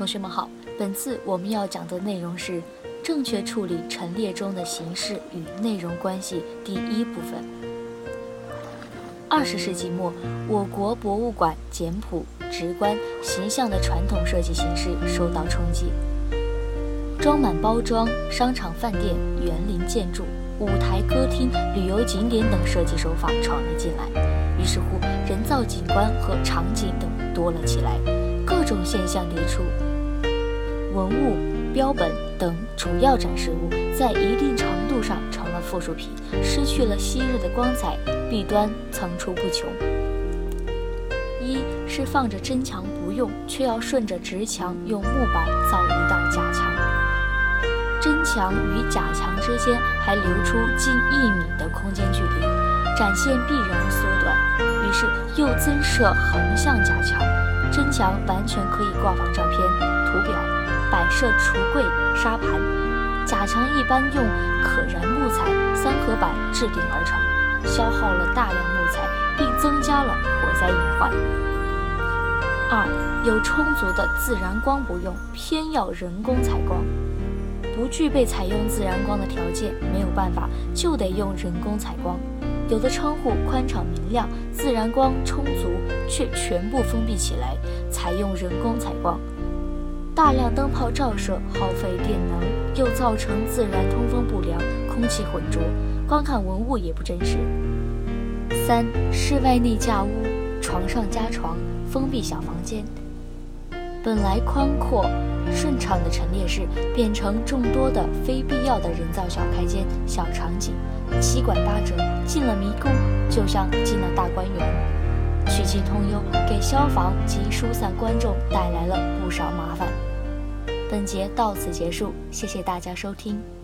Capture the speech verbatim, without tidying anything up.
同学们好，本次我们要讲的内容是正确处理陈列中的形式与内容关系第一部分。二十世纪末，我国博物馆简朴、直观、形象的传统设计形式受到冲击，装满包装、商场、饭店、园林建筑、舞台、歌厅、旅游景点等设计手法闯了进来，于是乎，人造景观和场景等多了起来，各种现象迭出。文物、标本等主要展示物在一定程度上成了附属品，失去了昔日的光彩，弊端层出不穷。一是放着真墙不用，却要顺着直墙用木板造一道假墙，真墙与假墙之间还留出近一米的空间距离，展现必然缩短，于是又增设横向假墙，真墙完全可以挂放照片、图表、摆设橱柜、沙盘，假墙一般用可燃木材、三合板制定而成，消耗了大量木材，并增加了火灾隐患。二，有充足的自然光不用，偏要人工采光，不具备采用自然光的条件，没有办法，就得用人工采光。有的窗户宽敞明亮，自然光充足，却全部封闭起来，采用人工采光。大量灯泡照射，耗费电能，又造成自然通风不良，空气浑浊，观看文物也不真实。三，室外内架屋，床上加床，封闭小房间。本来宽阔顺畅的陈列室，变成众多的非必要的人造小开间、小场景，七拐八折，进了迷宫，就像进了大观园。去其通幽，给消防及疏散观众带来了不少麻烦。本节到此结束，谢谢大家收听。